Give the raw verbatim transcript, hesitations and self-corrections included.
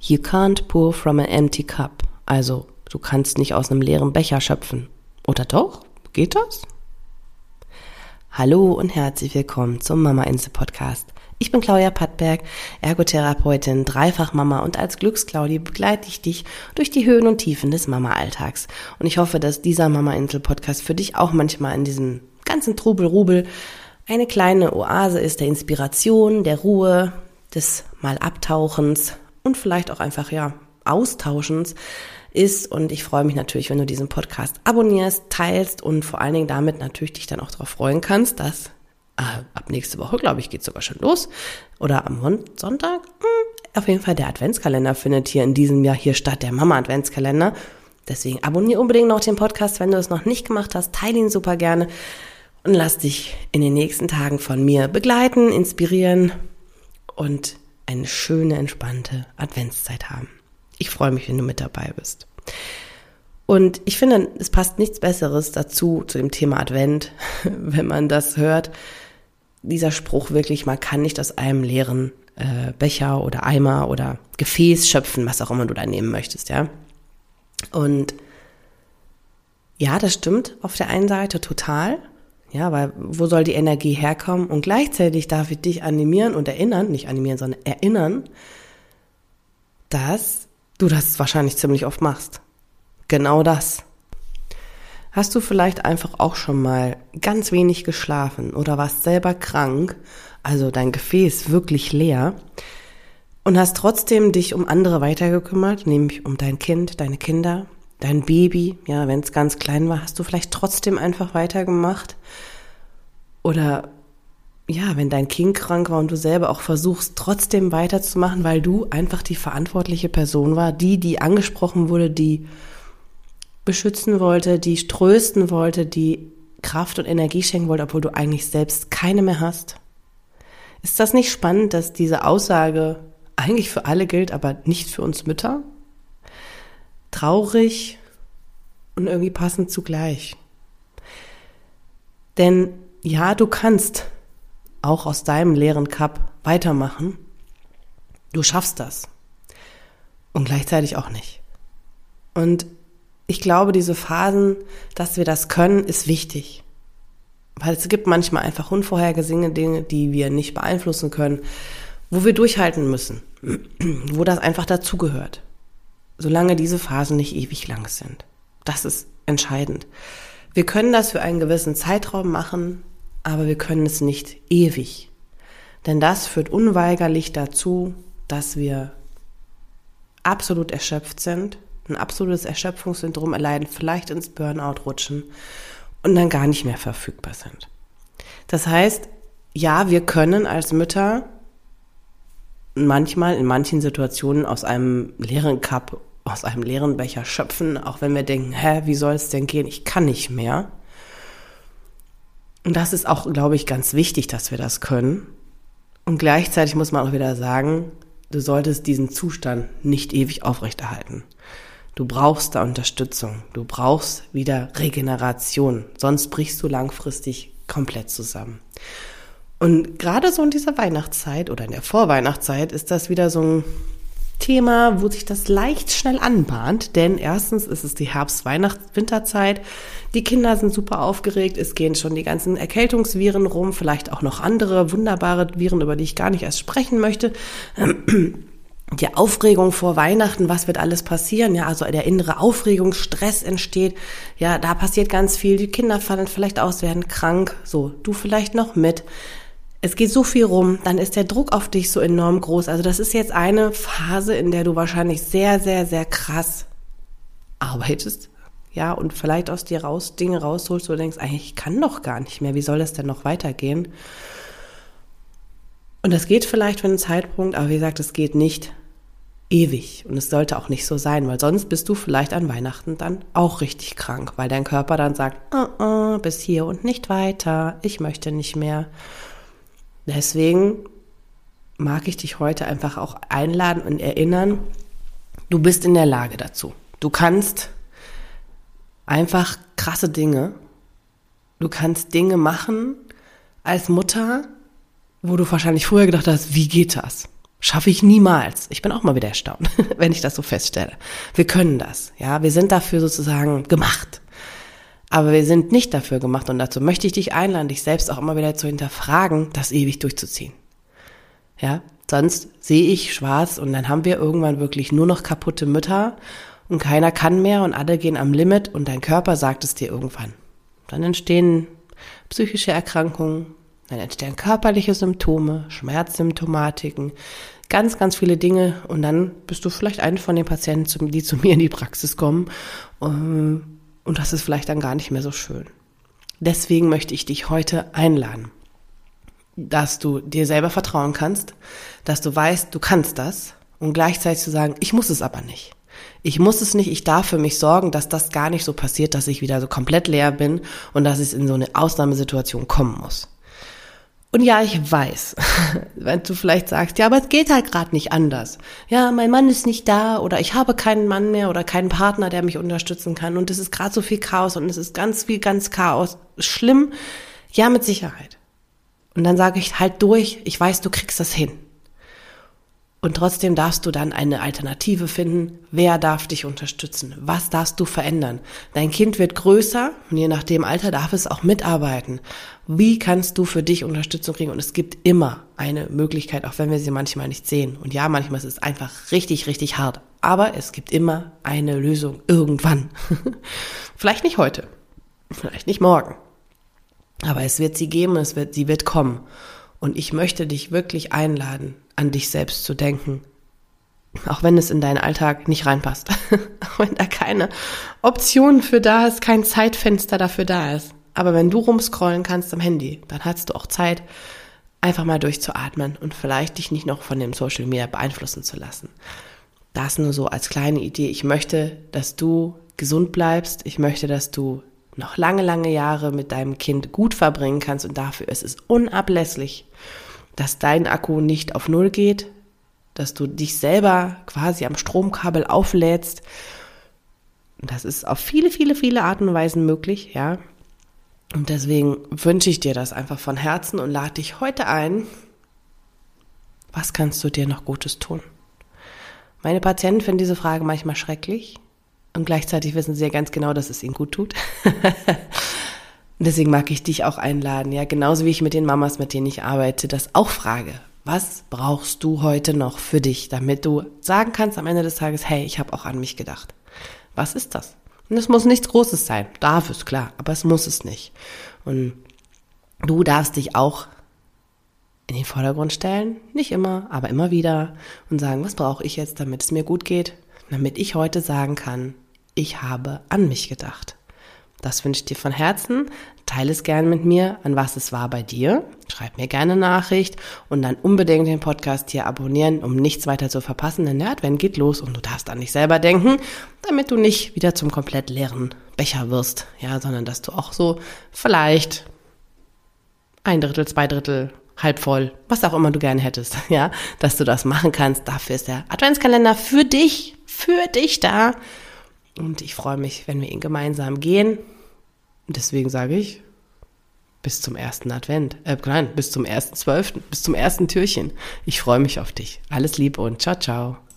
You can't pour from an empty cup. Also, du kannst nicht aus einem leeren Becher schöpfen. Oder doch? Geht das? Hallo und herzlich willkommen zum Mama Insel Podcast. Ich bin Claudia Pattberg, Ergotherapeutin, Dreifachmama und als Glücksclaudi begleite ich dich durch die Höhen und Tiefen des Mama-Alltags. Und ich hoffe, dass dieser Mama Insel Podcast für dich auch manchmal in diesem ganzen Trubel-Rubel eine kleine Oase ist der Inspiration, der Ruhe, des mal Abtauchens und vielleicht auch einfach, ja, Austauschens ist. Und ich freue mich natürlich, wenn du diesen Podcast abonnierst, teilst und vor allen Dingen damit natürlich dich dann auch darauf freuen kannst, dass äh, ab nächste Woche, glaube ich, geht es sogar schon los. Oder am Sonntag, mh, auf jeden Fall der Adventskalender findet hier in diesem Jahr hier statt, der Mama-Adventskalender. Deswegen abonniere unbedingt noch den Podcast, wenn du es noch nicht gemacht hast. Teile ihn super gerne und lass dich in den nächsten Tagen von mir begleiten, inspirieren und eine schöne, entspannte Adventszeit haben. Ich freue mich, wenn du mit dabei bist. Und ich finde, es passt nichts Besseres dazu, zu dem Thema Advent, wenn man das hört. Dieser Spruch wirklich, man kann nicht aus einem leeren äh, Becher oder Eimer oder Gefäß schöpfen, was auch immer du da nehmen möchtest, ja. Und ja, das stimmt auf der einen Seite total. Ja, weil wo soll die Energie herkommen? Und gleichzeitig darf ich dich animieren und erinnern, nicht animieren, sondern erinnern, dass du das wahrscheinlich ziemlich oft machst. Genau das. Hast du vielleicht einfach auch schon mal ganz wenig geschlafen oder warst selber krank, also dein Gefäß wirklich leer und hast trotzdem dich um andere weitergekümmert, nämlich um dein Kind, deine Kinder, dein Baby, ja, wenn es ganz klein war, hast du vielleicht trotzdem einfach weitergemacht. Oder ja, wenn dein Kind krank war und du selber auch versuchst, trotzdem weiterzumachen, weil du einfach die verantwortliche Person war, die, die angesprochen wurde, die beschützen wollte, die trösten wollte, die Kraft und Energie schenken wollte, obwohl du eigentlich selbst keine mehr hast. Ist das nicht spannend, dass diese Aussage eigentlich für alle gilt, aber nicht für uns Mütter? Traurig und irgendwie passend zugleich. Denn ja, du kannst auch aus deinem leeren Cup weitermachen. Du schaffst das. Und gleichzeitig auch nicht. Und ich glaube, diese Phasen, dass wir das können, ist wichtig. Weil es gibt manchmal einfach unvorhergesehene Dinge, die wir nicht beeinflussen können, wo wir durchhalten müssen, wo das einfach dazugehört. Solange diese Phasen nicht ewig lang sind. Das ist entscheidend. Wir können das für einen gewissen Zeitraum machen, aber wir können es nicht ewig. Denn das führt unweigerlich dazu, dass wir absolut erschöpft sind, ein absolutes Erschöpfungssyndrom erleiden, vielleicht ins Burnout rutschen und dann gar nicht mehr verfügbar sind. Das heißt, ja, wir können als Mütter manchmal in manchen Situationen aus einem leeren Cup, aus einem leeren Becher schöpfen, auch wenn wir denken, hä, wie soll es denn gehen? Ich kann nicht mehr. Und das ist auch, glaube ich, ganz wichtig, dass wir das können. Und gleichzeitig muss man auch wieder sagen, du solltest diesen Zustand nicht ewig aufrechterhalten. Du brauchst da Unterstützung. Du brauchst wieder Regeneration. Sonst brichst du langfristig komplett zusammen. Und gerade so in dieser Weihnachtszeit oder in der Vorweihnachtszeit ist das wieder so ein Thema, wo sich das leicht schnell anbahnt, denn erstens ist es die Herbst-Weihnachts-Winterzeit, die Kinder sind super aufgeregt, es gehen schon die ganzen Erkältungsviren rum, vielleicht auch noch andere wunderbare Viren, über die ich gar nicht erst sprechen möchte. Die Aufregung vor Weihnachten, was wird alles passieren? Ja, also der innere Aufregungsstress entsteht, ja, da passiert ganz viel, die Kinder fallen vielleicht aus, werden krank, so, du vielleicht noch mit. Es geht so viel rum, dann ist der Druck auf dich so enorm groß. Also das ist jetzt eine Phase, in der du wahrscheinlich sehr, sehr, sehr krass arbeitest. Ja, und vielleicht aus dir raus Dinge rausholst, wo du denkst, eigentlich, ich kann doch gar nicht mehr. Wie soll das denn noch weitergehen? Und das geht vielleicht für einen Zeitpunkt, aber wie gesagt, es geht nicht ewig. Und es sollte auch nicht so sein, weil sonst bist du vielleicht an Weihnachten dann auch richtig krank, weil dein Körper dann sagt, uh, uh, bis hier und nicht weiter, ich möchte nicht mehr. Deswegen mag ich dich heute einfach auch einladen und erinnern, du bist in der Lage dazu. Du kannst einfach krasse Dinge, du kannst Dinge machen als Mutter, wo du wahrscheinlich früher gedacht hast, wie geht das? Schaffe ich niemals. Ich bin auch mal wieder erstaunt, wenn ich das so feststelle. Wir können das, ja. Wir sind dafür sozusagen gemacht. Aber wir sind nicht dafür gemacht und dazu möchte ich dich einladen, dich selbst auch immer wieder zu hinterfragen, das ewig durchzuziehen. Ja, sonst sehe ich schwarz und dann haben wir irgendwann wirklich nur noch kaputte Mütter und keiner kann mehr und alle gehen am Limit und dein Körper sagt es dir irgendwann. Dann entstehen psychische Erkrankungen, dann entstehen körperliche Symptome, Schmerzsymptomatiken, ganz, ganz viele Dinge und dann bist du vielleicht eine von den Patienten, die zu mir in die Praxis kommen und das ist vielleicht dann gar nicht mehr so schön. Deswegen möchte ich dich heute einladen, dass du dir selber vertrauen kannst, dass du weißt, du kannst das und gleichzeitig zu sagen, ich muss es aber nicht. Ich muss es nicht, ich darf für mich sorgen, dass das gar nicht so passiert, dass ich wieder so komplett leer bin und dass es in so eine Ausnahmesituation kommen muss. Und ja, ich weiß, wenn du vielleicht sagst, ja, aber es geht halt gerade nicht anders. Ja, mein Mann ist nicht da oder ich habe keinen Mann mehr oder keinen Partner, der mich unterstützen kann und es ist gerade so viel Chaos und es ist ganz viel, ganz Chaos. Schlimm? Ja, mit Sicherheit. Und dann sage ich, halt durch, ich weiß, du kriegst das hin. Und trotzdem darfst du dann eine Alternative finden. Wer darf dich unterstützen? Was darfst du verändern? Dein Kind wird größer und je nach dem Alter darf es auch mitarbeiten. Wie kannst du für dich Unterstützung kriegen? Und es gibt immer eine Möglichkeit, auch wenn wir sie manchmal nicht sehen. Und ja, manchmal ist es einfach richtig, richtig hart. Aber es gibt immer eine Lösung irgendwann. Vielleicht nicht heute, vielleicht nicht morgen. Aber es wird sie geben, es wird, sie wird kommen. Und ich möchte dich wirklich einladen, an dich selbst zu denken. Auch wenn es in deinen Alltag nicht reinpasst. Auch wenn da keine Option für da ist, kein Zeitfenster dafür da ist. Aber wenn du rumscrollen kannst am Handy, dann hast du auch Zeit, einfach mal durchzuatmen und vielleicht dich nicht noch von dem Social Media beeinflussen zu lassen. Das nur so als kleine Idee. Ich möchte, dass du gesund bleibst. Ich möchte, dass du noch lange, lange Jahre mit deinem Kind gut verbringen kannst und dafür ist es unablässlich, dass dein Akku nicht auf Null geht, dass du dich selber quasi am Stromkabel auflädst. Und das ist auf viele, viele, viele Arten und Weisen möglich, ja. Und deswegen wünsche ich dir das einfach von Herzen und lade dich heute ein, was kannst du dir noch Gutes tun? Meine Patienten finden diese Frage manchmal schrecklich. Und gleichzeitig wissen sie ja ganz genau, dass es ihnen gut tut. Deswegen mag ich dich auch einladen, ja, genauso wie ich mit den Mamas, mit denen ich arbeite, das auch frage. Was brauchst du heute noch für dich, damit du sagen kannst am Ende des Tages, hey, ich habe auch an mich gedacht. Was ist das? Und es muss nichts Großes sein. Darf es, klar, aber es muss es nicht. Und du darfst dich auch in den Vordergrund stellen, nicht immer, aber immer wieder und sagen, was brauche ich jetzt, damit es mir gut geht, damit ich heute sagen kann, ich habe an mich gedacht. Das wünsche ich dir von Herzen. Teile es gerne mit mir, an was es war bei dir. Schreib mir gerne eine Nachricht und dann unbedingt den Podcast hier abonnieren, um nichts weiter zu verpassen, denn der Advent geht los und du darfst an dich selber denken, damit du nicht wieder zum komplett leeren Becher wirst, ja, sondern dass du auch so vielleicht ein Drittel, zwei Drittel, halb voll, was auch immer du gerne hättest, ja, dass du das machen kannst. Dafür ist der Adventskalender für dich, für dich da. Und ich freue mich, wenn wir ihn gemeinsam gehen. Und deswegen sage ich, bis zum ersten Advent, äh, nein, bis zum ersten Zwölften, bis zum ersten Türchen. Ich freue mich auf dich. Alles Liebe und ciao, ciao.